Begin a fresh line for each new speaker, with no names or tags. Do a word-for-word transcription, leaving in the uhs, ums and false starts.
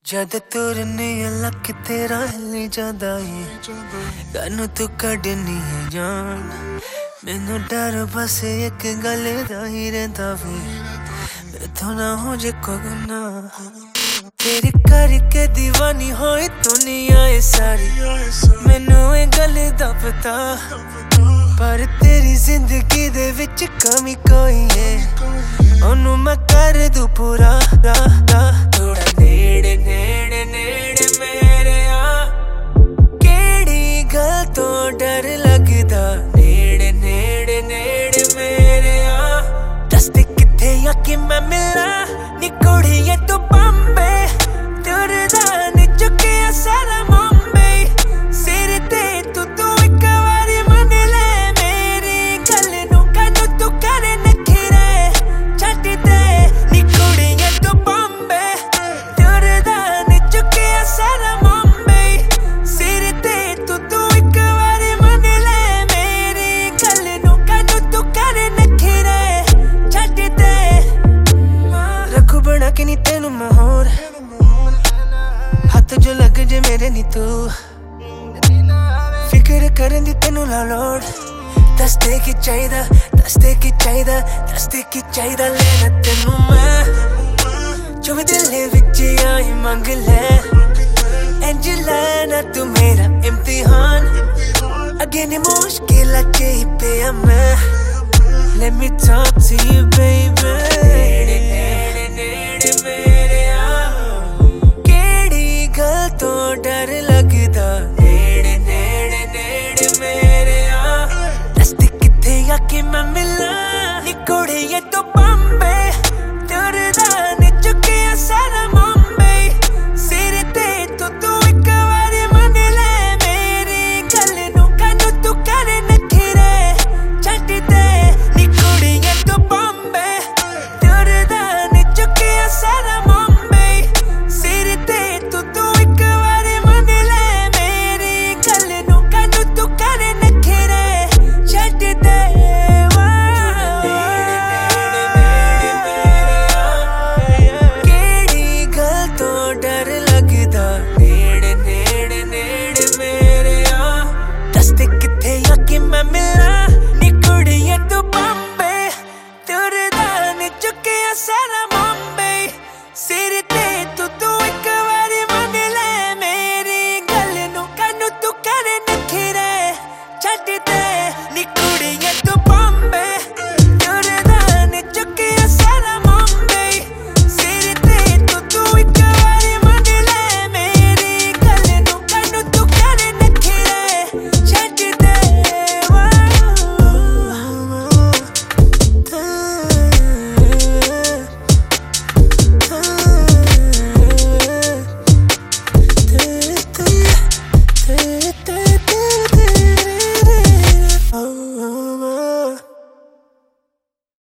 जद तुरनी लक तेरा हिली जादा है कानू तू कढ़नी है जान मैनू डर बस एक गल दा ही रहिंदा वे मैथों ना हो जे कोई गुनाह तेरी करके दीवानी होई दुनिया ए सारी मैनू ए गल दा पता पर तेरी जिंदगी दे विच कमी कोई है ओनू मैं कर दूं पूरा रा रा थोड़ा नेड़े नेड़े नेड़े मेरे आ केड़ी गल तो डर लगदा नेड़े नेड़े नेड़े मेरे आ दस्ते किथे आके मैं मिला नी कुड़िए तू बम्बे तुरदा नी चुकिया सारा मुंबई सिर ते तू तू एक बारी मन ले मेरी गल नू कदों तू करे नखरे छट दे नी कुड़िए तू बम्बे तुरदा नी चुकिया सारा मुंबई सिर ते तू तू एक बारी मन ले मेरी गल नू कदों तू करे नखरे छट दे रखू बना के नी तेनू मैं होर हाथ जो लग जे मेरे नी तू फिक्र करन दी तेनू ला लोड़ दस्ते की चाहिदा दस्ते की चाहिदा दस्ते की चाहिदा लेना तेनू मैं जो भी दिल विच आई मंग ले इंज लेना तू मेरा इम्तिहान अगे नी मुश्किल च ही पिया मैं Let me talk to you baby